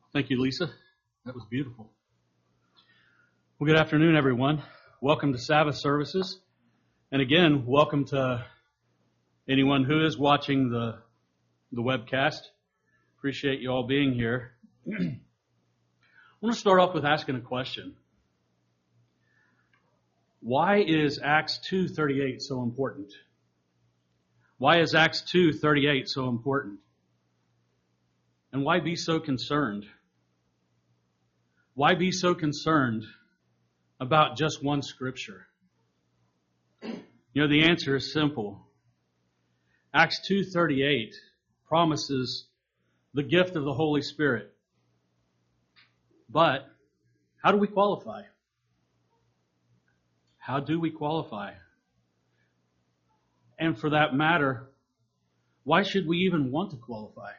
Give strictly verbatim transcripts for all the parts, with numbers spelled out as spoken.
Thank you, Lisa. That was beautiful. Well, good afternoon, everyone. Welcome to Sabbath services. And again, welcome to anyone who is watching the, the webcast. Appreciate you all being here. I want to start off with asking a question. Why is Acts two thirty-eight so important? Why is Acts two thirty-eight so important? And why be so concerned? Why be so concerned about just one scripture? You know, the answer is simple. Acts two thirty-eight promises the gift of the Holy Spirit. But how do we qualify? How do we qualify? And for that matter, why should we even want to qualify?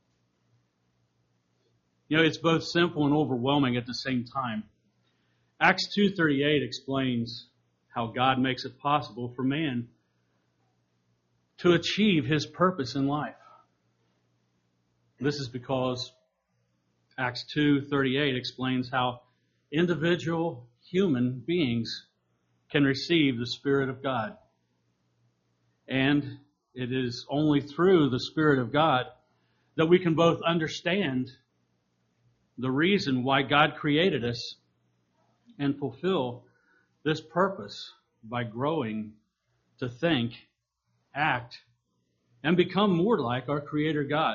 You know, it's both simple and overwhelming at the same time. Acts two thirty-eight explains how God makes it possible for man to achieve his purpose in life. This is because Acts two thirty-eight explains how individual human beings can receive the Spirit of God. And it is only through the Spirit of God that we can both understand the reason why God created us and fulfill this purpose by growing to think, act, and become more like our Creator God.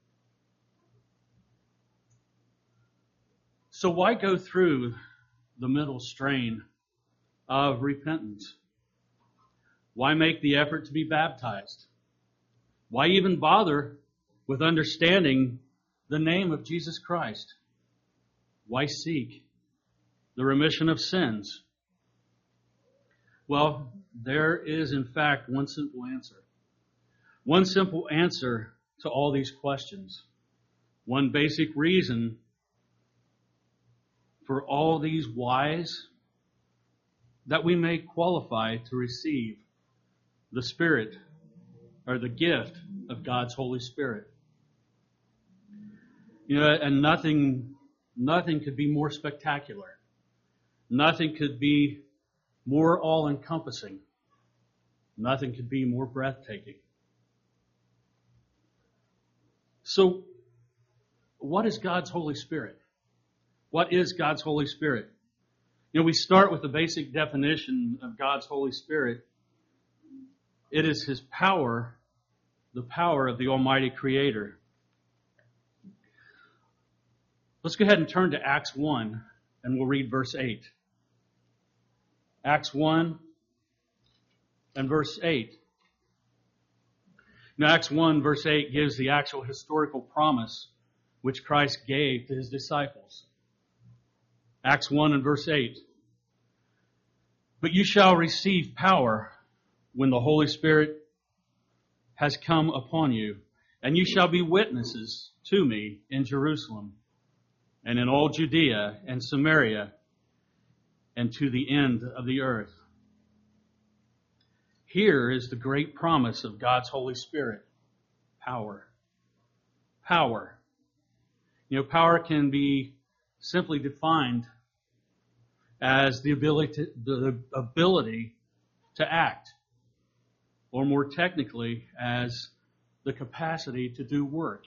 So why go through the mental strain of repentance? Why make the effort to be baptized? Why even bother with understanding the name of Jesus Christ? Why seek the remission of sins? Well, there is in fact one simple answer. One simple answer to all these questions. One basic reason for all these whys that we may qualify to receive the Spirit or the gift of God's Holy Spirit. You know, and nothing, nothing could be more spectacular. Nothing could be more all-encompassing. Nothing could be more breathtaking. So, what is God's Holy Spirit? What is God's Holy Spirit? You know, we start with the basic definition of God's Holy Spirit. It is His power, the power of the Almighty Creator. Let's go ahead and turn to Acts one, and we'll read verse eight. Acts one and verse eight. Now, Acts one, verse eight gives the actual historical promise which Christ gave to His disciples. Acts one and verse eight. But you shall receive power when the Holy Spirit has come upon you, and you shall be witnesses to me in Jerusalem, and in all Judea and Samaria, and to the end of the earth. Here is the great promise of God's Holy Spirit. Power. Power. You know, power can be simply defined as the ability to, the ability to act, or more technically, as the capacity to do work.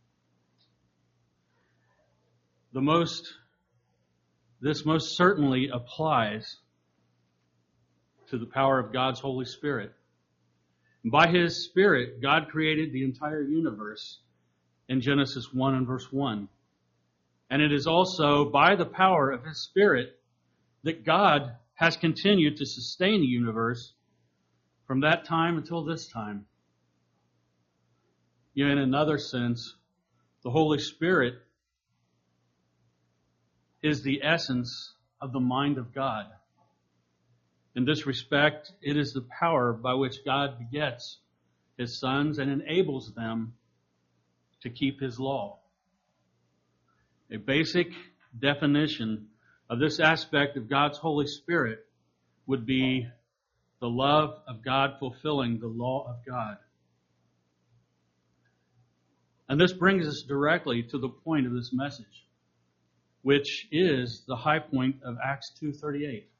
The most, this most certainly applies to the power of God's Holy Spirit. By His Spirit, God created the entire universe in Genesis one and verse one. And it is also by the power of His Spirit that God has continued to sustain the universe from that time until this time. You know, in another sense, the Holy Spirit is the essence of the mind of God. In this respect, it is the power by which God begets His sons and enables them to keep His law. A basic definition of this aspect of God's Holy Spirit would be the love of God fulfilling the law of God. And this brings us directly to the point of this message. which is the high point of Acts two thirty-eight.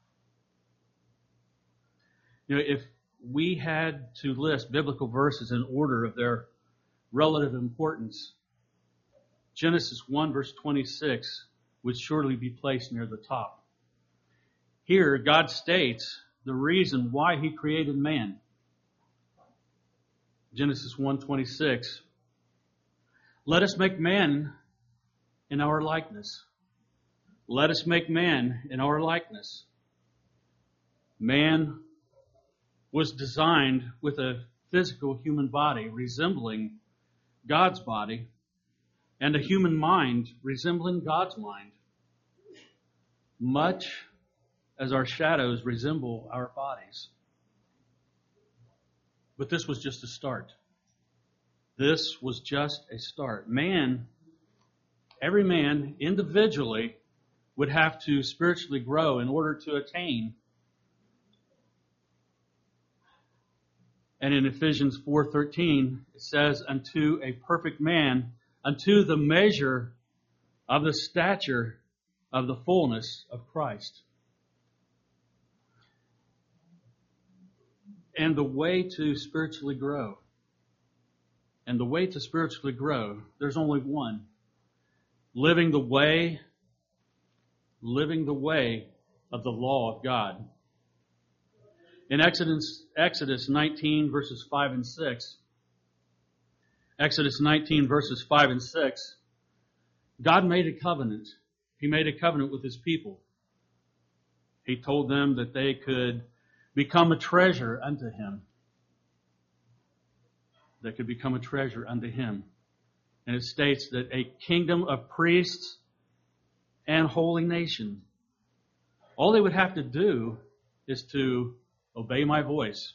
You know, if we had to list biblical verses in order of their relative importance, Genesis one verse twenty-six would surely be placed near the top. Here, God states the reason why He created man. Genesis one twenty-six. Let us make man in our likeness. Let us make man in our likeness. Man was designed with a physical human body resembling God's body, and a human mind resembling God's mind, much as our shadows resemble our bodies. But this was just a start. This was just a start. Man, every man individually would have to spiritually grow in order to attain. And in Ephesians four thirteen, it says, unto a perfect man, unto the measure of the stature of the fullness of Christ. And the way to spiritually grow, and the way to spiritually grow, there's only one. Living the way, living the way of the law of God. In Exodus, Exodus nineteen, verses five and six, Exodus nineteen, verses five and six, God made a covenant. He made a covenant with His people. He told them that they could become a treasure unto Him. They could become a treasure unto Him. And it states that a kingdom of priests and holy nation. All they would have to do is to obey my voice.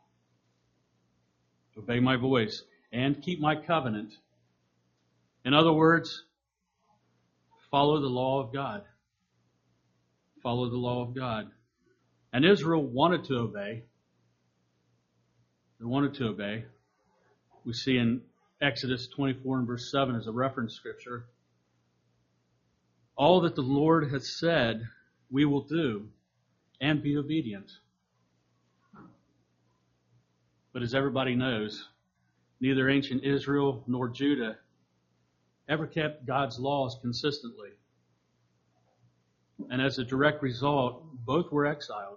Obey my voice and keep my covenant. In other words, follow the law of God. Follow the law of God. And Israel wanted to obey. They wanted to obey. We see in Exodus twenty-four and verse seven as a reference scripture. All that the Lord has said, we will do and be obedient. But as everybody knows, neither ancient Israel nor Judah ever kept God's laws consistently. And as a direct result, both were exiled.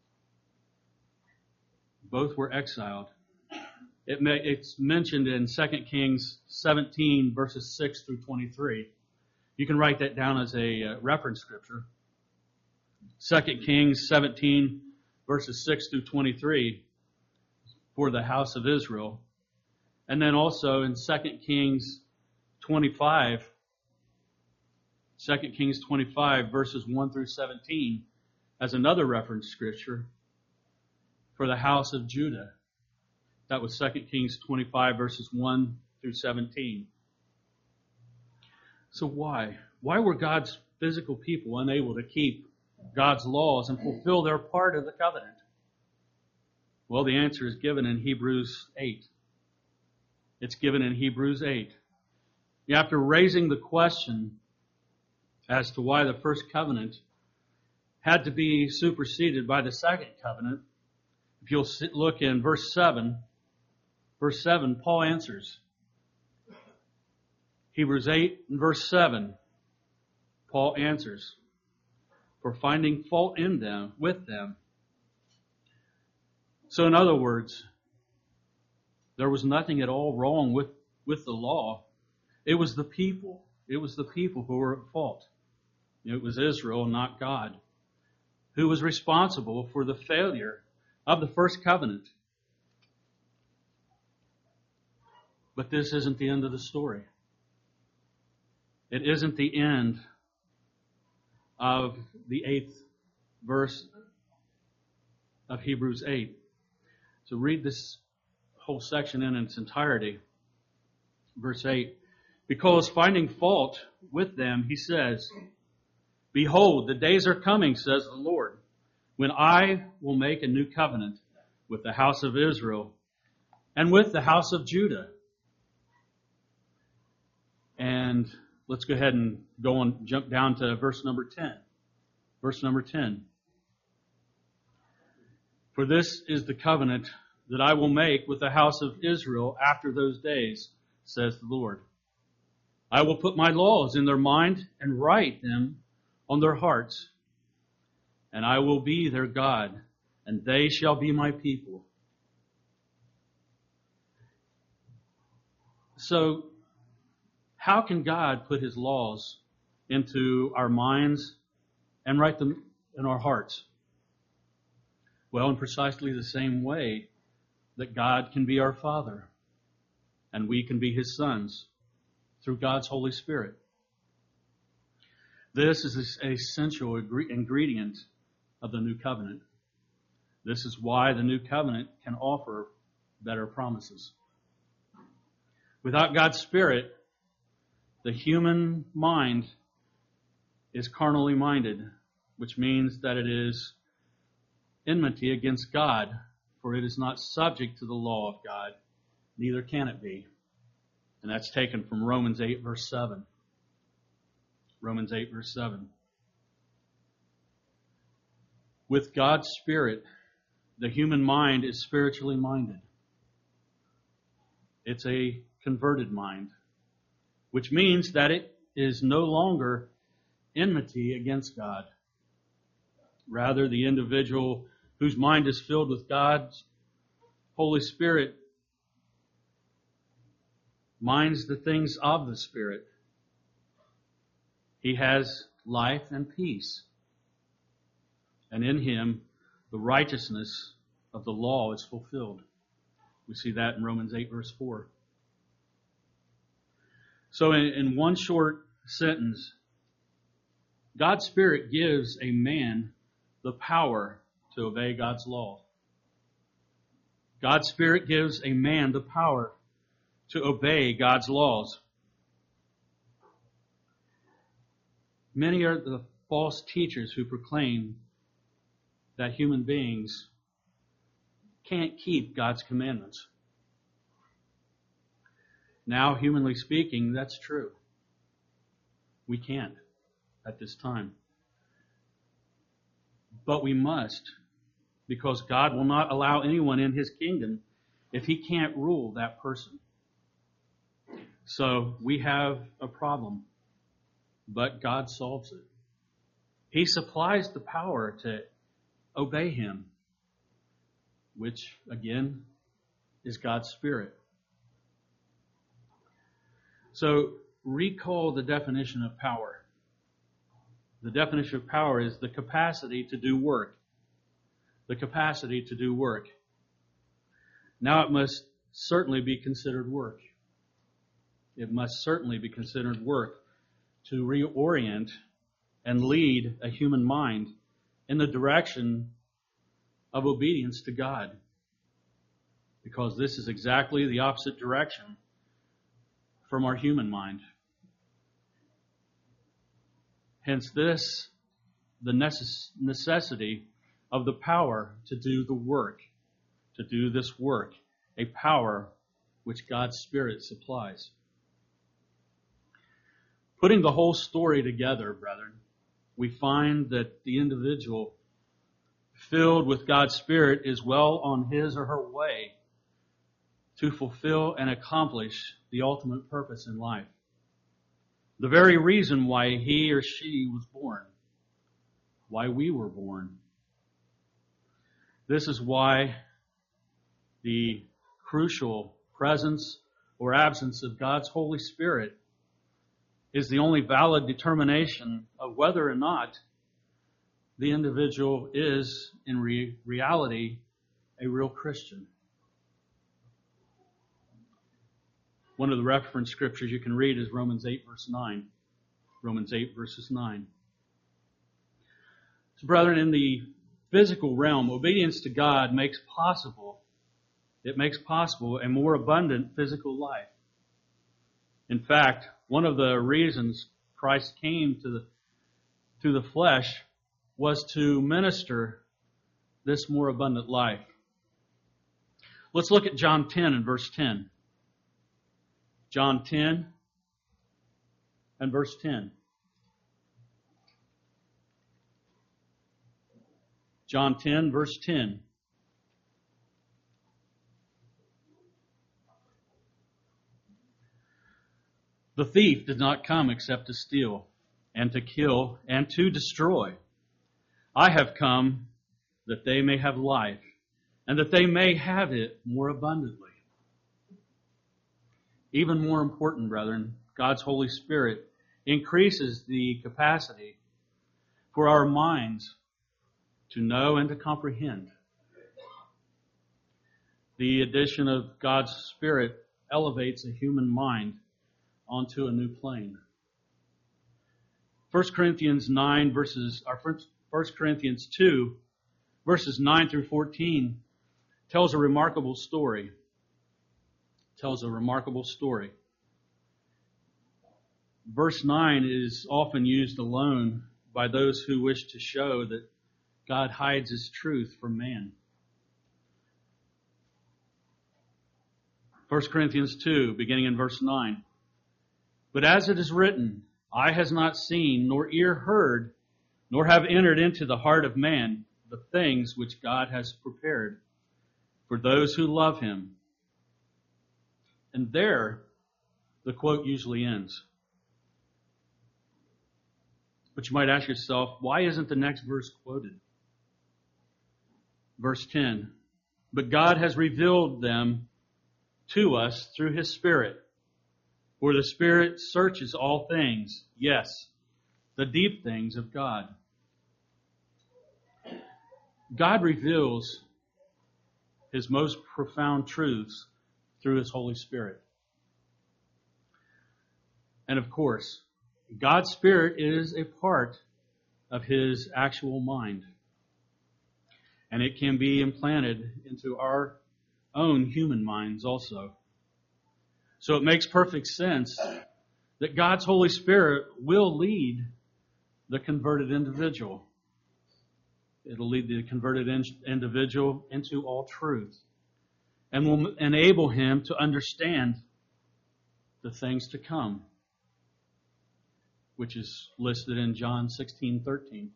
Both were exiled. It may, it's mentioned in Second Kings seventeen, verses six through twenty-three. You can write that down as a uh, reference scripture. Second Kings seventeen, verses six through twenty-three for the house of Israel. And then also in Second Kings twenty-five, Second Kings twenty-five, verses one through seventeen, as another reference scripture for the house of Judah. That was Second Kings twenty-five, verses one through seventeen. So why? Why were God's physical people unable to keep God's laws and fulfill their part of the covenant? Well, the answer is given in Hebrews eight. It's given in Hebrews eight. After raising the question as to why the first covenant had to be superseded by the second covenant, if you'll look in verse seven, verse seven, Paul answers. Hebrews eight and verse seven, Paul answers, for finding fault in them, with them. So in other words, there was nothing at all wrong with, with the law. It was the people. It was the people who were at fault. It was Israel, not God, who was responsible for the failure of the first covenant. But this isn't the end of the story. It isn't the end of the eighth verse of Hebrews eight. So read this whole section in its entirety. Verse eight. Because finding fault with them, he says, behold, the days are coming, says the Lord, when I will make a new covenant with the house of Israel and with the house of Judah. And let's go ahead and go on, jump down to verse number ten. Verse number ten. For this is the covenant that I will make with the house of Israel after those days, says the Lord. I will put my laws in their mind and write them on their hearts, and I will be their God, and they shall be my people. So, how can God put His laws into our minds and write them in our hearts? Well, in precisely the same way that God can be our Father and we can be His sons through God's Holy Spirit. This is an essential ingredient of the new covenant. This is why the new covenant can offer better promises. Without God's Spirit, the human mind is carnally minded, which means that it is enmity against God, for it is not subject to the law of God, neither can it be. And that's taken from Romans eight, verse seven. Romans eight, verse seven. With God's Spirit, the human mind is spiritually minded. It's a converted mind, which means that it is no longer enmity against God. Rather, the individual whose mind is filled with God's Holy Spirit minds the things of the Spirit. He has life and peace. And in him, the righteousness of the law is fulfilled. We see that in Romans eight, verse four. So in, in one short sentence, God's Spirit gives a man the power to obey God's law. God's Spirit gives a man the power to obey God's laws. Many are the false teachers who proclaim that human beings can't keep God's commandments. Now, humanly speaking, that's true. We can't at this time. But we must, because God will not allow anyone in His kingdom if He can't rule that person. So we have a problem, but God solves it. He supplies the power to obey Him, which, again, is God's Spirit. So recall the definition of power. The definition of power is the capacity to do work. The capacity to do work. Now it must certainly be considered work. It must certainly be considered work to reorient and lead a human mind in the direction of obedience to God. Because this is exactly the opposite direction from our human mind. Hence this, the necess- necessity of the power to do the work, to do this work, a power which God's Spirit supplies. Putting the whole story together, brethren, we find that the individual filled with God's Spirit is well on his or her way to fulfill and accomplish the ultimate purpose in life. The very reason why he or she was born, why we were born. This is why the crucial presence or absence of God's Holy Spirit is the only valid determination of whether or not the individual is, in re- reality, a real Christian. One of the reference scriptures you can read is Romans eight, verse nine. Romans eight, verses nine. So, brethren, in the physical realm, obedience to God makes possible, it makes possible a more abundant physical life. In fact, one of the reasons Christ came to the, to the flesh was to minister this more abundant life. Let's look at John ten and verse ten. John ten, and verse ten. John ten, verse ten. The thief did not come except to steal, and to kill, and to destroy. I have come that they may have life, and that they may have it more abundantly. Even more important, brethren, God's Holy Spirit increases the capacity for our minds to know and to comprehend. The addition of God's Spirit elevates a human mind onto a new plane. First Corinthians nine verses, or First Corinthians two, verses nine through fourteen tells a remarkable story. Tells a remarkable story. Verse nine is often used alone by those who wish to show that God hides His truth from man. First Corinthians two, beginning in verse nine. But as it is written, eye has not seen, nor ear heard, nor have entered into the heart of man the things which God has prepared for those who love Him. And there, the quote usually ends. But you might ask yourself, why isn't the next verse quoted? Verse ten, but God has revealed them to us through His Spirit. For the Spirit searches all things, yes, the deep things of God. God reveals His most profound truths through His Holy Spirit. And of course, God's Spirit is a part of His actual mind. And it can be implanted into our own human minds also. So it makes perfect sense that God's Holy Spirit will lead the converted individual. It'll lead the converted in- individual into all truth and will enable him to understand the things to come, which is listed in John sixteen thirteen.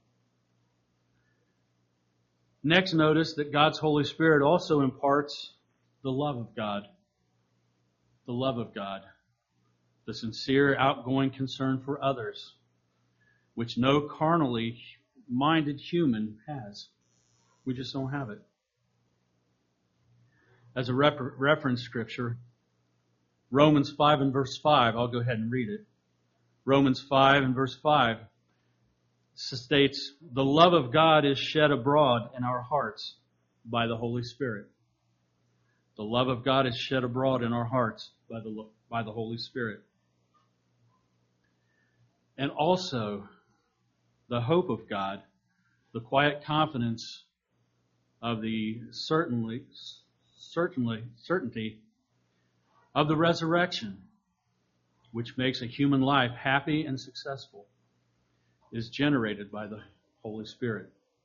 Next, notice that God's Holy Spirit also imparts the love of God. The love of God. The sincere, outgoing concern for others, which no carnally minded human has. We just don't have it. As a rep- reference scripture, Romans five and verse five, I'll go ahead and read it. Romans five and verse five states, the love of God is shed abroad in our hearts by the Holy Spirit. The love of God is shed abroad in our hearts by the, by the Holy Spirit. And also, the hope of God, the quiet confidence of the certainly, certainly, certainty of the resurrection, which makes a human life happy and successful, is generated by the Holy Spirit.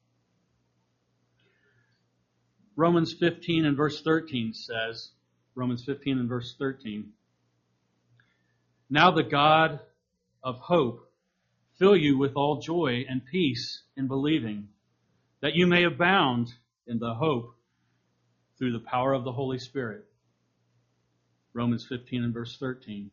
Romans fifteen and verse thirteen says, Romans fifteen and verse thirteen, now the God of hope fill you with all joy and peace in believing, that you may abound in the hope through the power of the Holy Spirit. Romans fifteen and verse thirteen.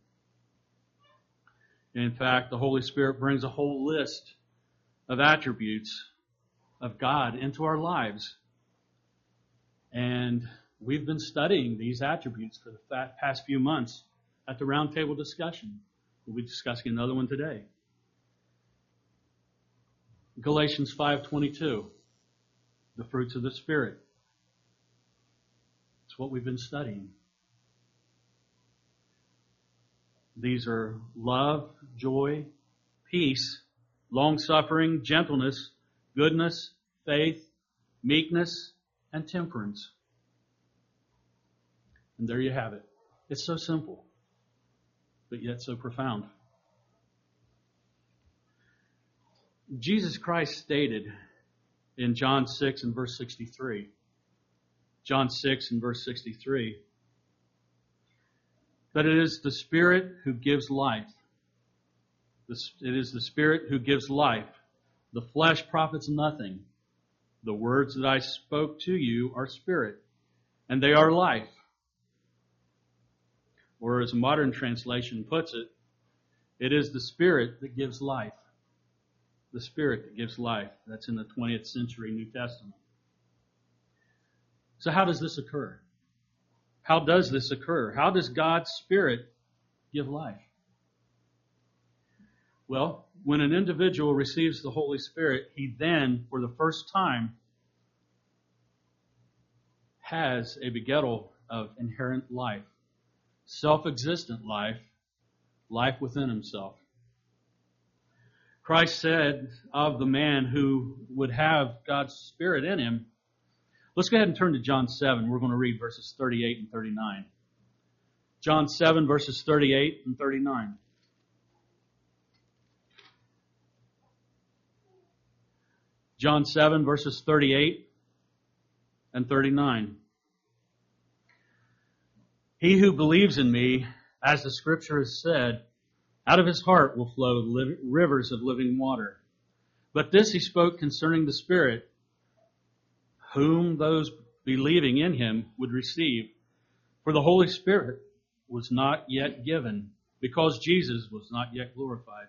In fact, the Holy Spirit brings a whole list of attributes of God into our lives. And we've been studying these attributes for the past few months at the roundtable discussion. We'll be discussing another one today. Galatians five twenty-two, the fruits of the Spirit. It's what we've been studying. These are love, joy, peace, long-suffering, gentleness, goodness, faith, meekness, and temperance. And there you have it. It's so simple, but yet so profound. Jesus Christ stated in John six and verse sixty-three, John six and verse sixty-three, that it is the Spirit who gives life. It is the Spirit who gives life. The flesh profits nothing. The words that I spoke to you are spirit, and they are life. Or as a modern translation puts it, it is the Spirit that gives life. The Spirit that gives life. That's in the twentieth century New Testament. So how does this occur? How does this occur? How does God's Spirit give life? Well, when an individual receives the Holy Spirit, he then, for the first time, has a begettal of inherent life, self-existent life, life within himself. Christ said of the man who would have God's Spirit in him, let's go ahead and turn to John seven. We're going to read verses thirty-eight and thirty-nine. John seven, verses thirty-eight and thirty-nine. John seven, verses thirty-eight and thirty-nine. He who believes in me, as the Scripture has said, out of his heart will flow li- rivers of living water. But this he spoke concerning the Spirit, whom those believing in him would receive. For the Holy Spirit was not yet given, because Jesus was not yet glorified.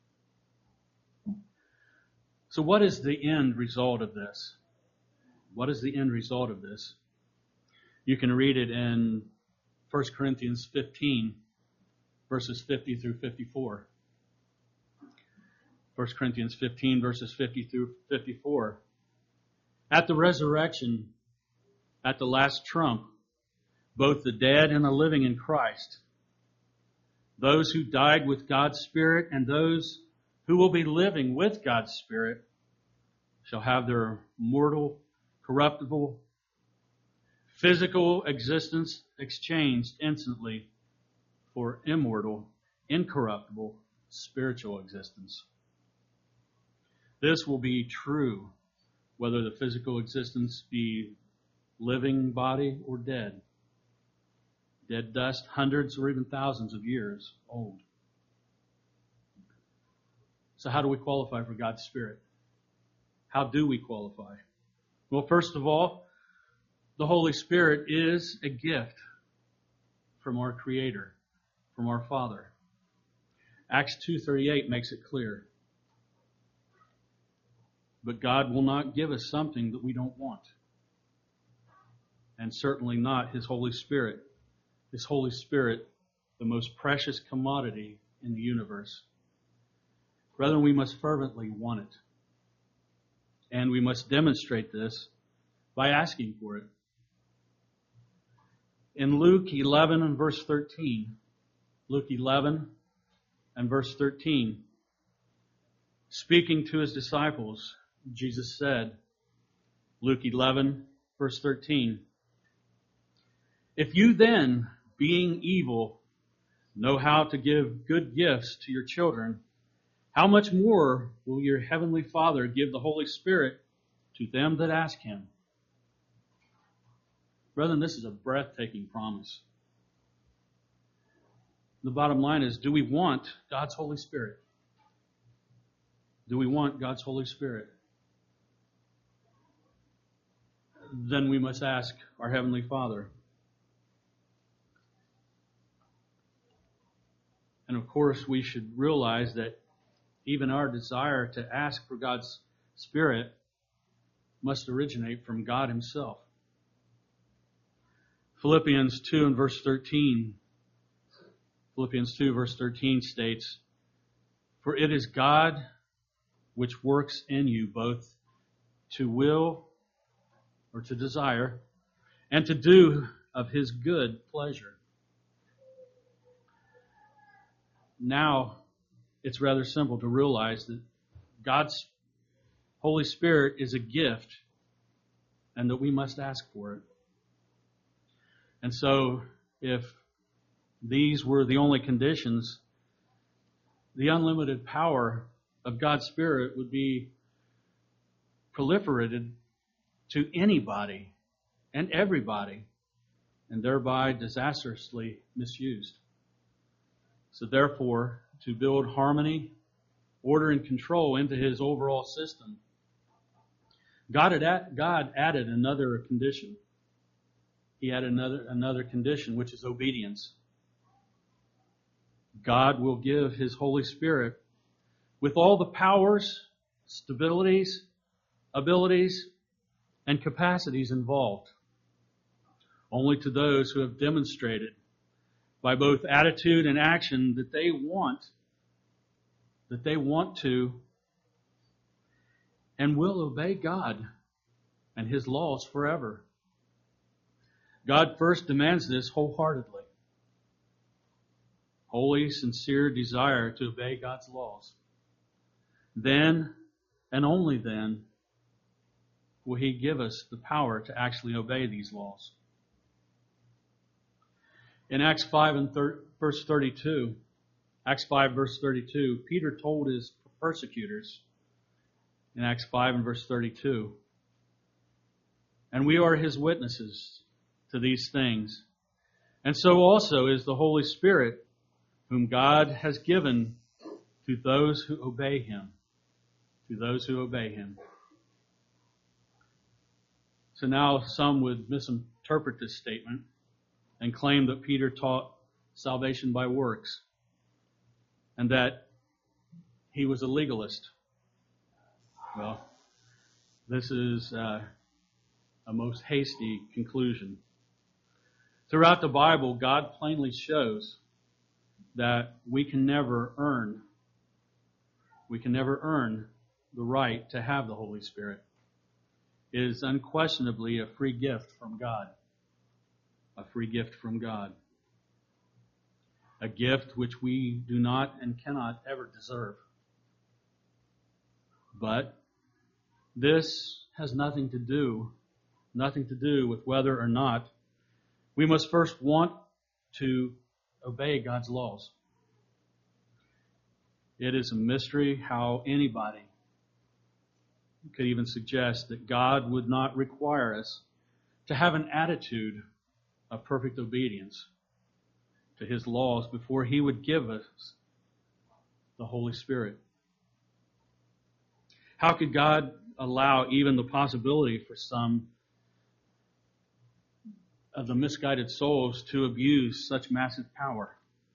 So what is the end result of this? What is the end result of this? You can read it in First Corinthians fifteen, verses fifty through fifty-four. First Corinthians fifteen, verses fifty through fifty-four. At the resurrection, at the last trump, both the dead and the living in Christ, those who died with God's Spirit and those who will be living with God's Spirit shall have their mortal, corruptible, physical existence exchanged instantly for immortal, incorruptible, spiritual existence. This will be true whether the physical existence be living body or dead. Dead dust, hundreds or even thousands of years old. So how do we qualify for God's Spirit? How do we qualify? Well, first of all, the Holy Spirit is a gift from our Creator, from our Father. Acts two thirty-eight makes it clear. But God will not give us something that we don't want. And certainly not His Holy Spirit. His Holy Spirit, the most precious commodity in the universe. Brethren, we must fervently want it. And we must demonstrate this by asking for it. In Luke eleven and verse thirteen, Luke eleven and verse thirteen, speaking to His disciples, Jesus said, Luke eleven, verse thirteen, if you then, being evil, know how to give good gifts to your children, how much more will your heavenly Father give the Holy Spirit to them that ask Him? Brethren, this is a breathtaking promise. The bottom line is, do we want God's Holy Spirit? Do we want God's Holy Spirit? Then we must ask our Heavenly Father. And of course, we should realize that even our desire to ask for God's Spirit must originate from God Himself. Philippians two and verse thirteen, Philippians two verse thirteen states, for it is God which works in you both to will or to desire and to do of His good pleasure. Now, it's rather simple to realize that God's Holy Spirit is a gift and that we must ask for it. And so, if these were the only conditions, the unlimited power of God's Spirit would be proliferated to anybody and everybody, and thereby disastrously misused. So therefore, to build harmony order and control into his overall system, God had add, God added another condition. He added another another condition, which is obedience. God will give His Holy Spirit with all the powers, stabilities, abilities, and capacities involved, only to those who have demonstrated by both attitude and action that they want, that they want to and will obey God and His laws forever. God first demands this wholeheartedly. Holy, sincere desire to obey God's laws. Then, and only then, will He give us the power to actually obey these laws. In Acts five and thir- verse thirty-two, Acts five verse thirty-two, Peter told his persecutors in Acts five and verse thirty-two, "And we are His witnesses to these things, and so also is the Holy Spirit, whom God has given to those who obey Him." To those who obey Him. So now some would misinterpret this statement and claim that Peter taught salvation by works and that he was a legalist. Well, this is uh, a most hasty conclusion. Throughout the Bible, God plainly shows that we can never earn, we can never earn the right to have the Holy Spirit. It is unquestionably a free gift from God. A free gift from God. A gift which we do not and cannot ever deserve. But this has nothing to do, nothing to do with whether or not we must first want to obey God's laws. It is a mystery how anybody could even suggest that God would not require us to have an attitude of perfect obedience to His laws before He would give us the Holy Spirit. How could God allow even the possibility for some of the misguided souls to abuse such massive power?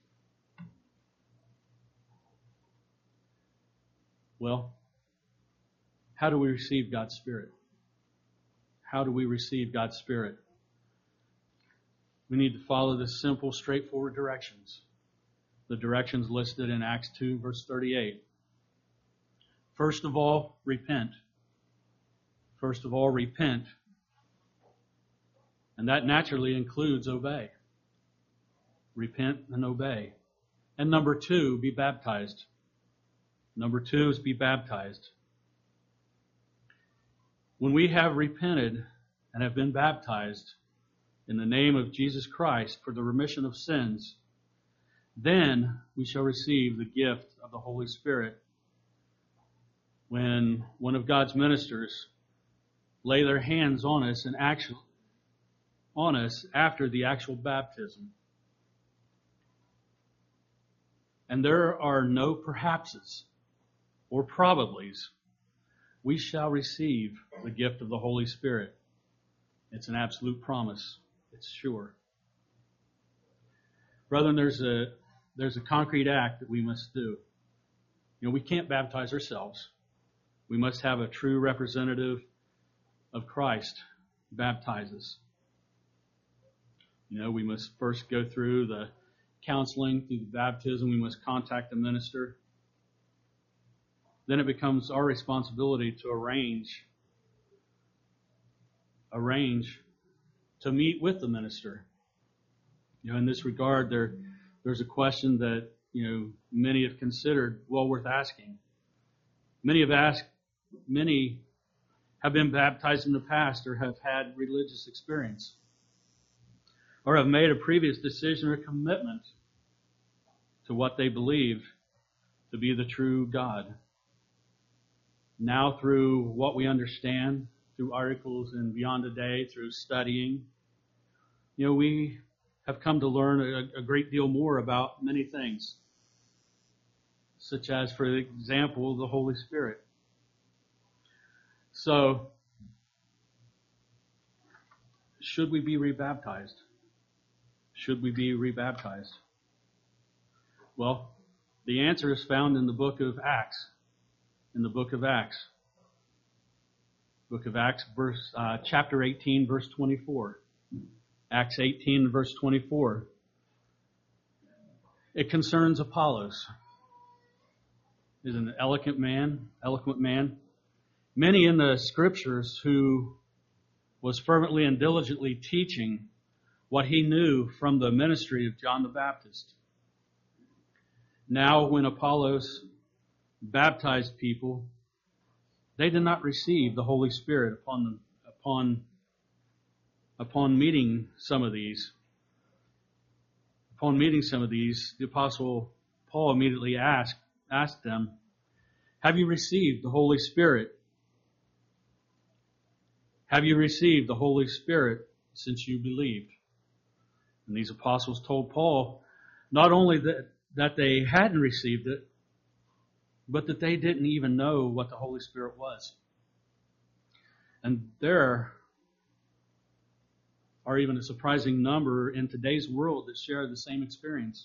Well, how do we receive God's Spirit? How do we receive God's Spirit? We need to follow the simple, straightforward directions. The directions listed in Acts two, verse thirty-eight. First of all, repent. First of all, repent. And that naturally includes obey. Repent and obey. And number two, be baptized. Number two is be baptized. When we have repented and have been baptized in the name of Jesus Christ for the remission of sins, then we shall receive the gift of the Holy Spirit when one of God's ministers lay their hands on us and actual, on us after the actual baptism. And there are no perhapses or probablys. We shall receive the gift of the Holy Spirit. It's an absolute promise. It's sure. Brethren, there's a there's a concrete act that we must do. You know, we can't baptize ourselves. We must have a true representative of Christ baptize us. You know, we must first go through the counseling, through the baptism. We must contact the minister. Then it becomes our responsibility to arrange, arrange to meet with the minister. You know, in this regard, there, there's a question that, you know, many have considered well worth asking. Many have asked, many have been baptized in the past or have had religious experience or have made a previous decision or commitment to what they believe to be the true God. Now, through what we understand, through articles in Beyond Today, through studying, you know, we have come to learn a, a great deal more about many things. such as, for example, the Holy Spirit. So, should we be rebaptized? Should we be rebaptized? Well, the answer is found in the book of Acts. In the book of Acts. Book of Acts, verse uh, chapter eighteen, verse twenty-four. Acts eighteen, verse twenty-four. It concerns Apollos. He's an eloquent man, eloquent man. Many in the scriptures who was fervently and diligently teaching what he knew from the ministry of John the Baptist. Now, when Apollos baptized people, they did not receive the Holy Spirit upon them, upon, upon meeting some of these. Upon meeting some of these, the Apostle Paul immediately asked, asked them, have you received the Holy Spirit? Have you received the Holy Spirit since you believed? And these apostles told Paul not only that, that they hadn't received it, but that they didn't even know what the Holy Spirit was. And there are even a surprising number in today's world that share the same experience.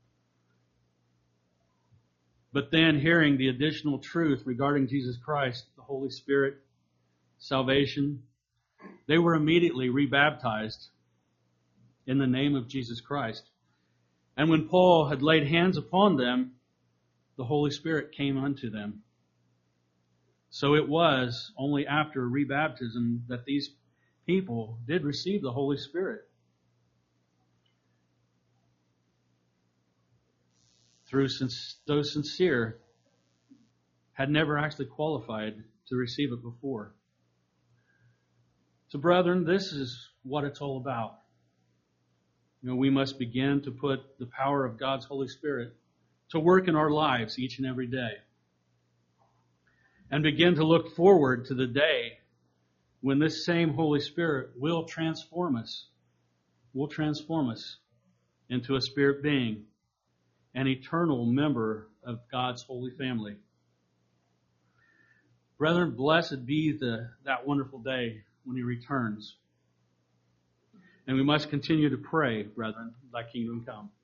But then hearing the additional truth regarding Jesus Christ, the Holy Spirit, salvation, they were immediately rebaptized in the name of Jesus Christ. And when Paul had laid hands upon them, the Holy Spirit came unto them. So it was only after rebaptism that these people did receive the Holy Spirit. Through those sincere had never actually qualified to receive it before. So, brethren, this is what it's all about. You know, we must begin to put the power of God's Holy Spirit to work in our lives each and every day. And begin to look forward to the day when this same Holy Spirit will transform us, will transform us into a spirit being, an eternal member of God's holy family. Brethren, blessed be the, that wonderful day when He returns. And we must continue to pray, brethren, thy kingdom come.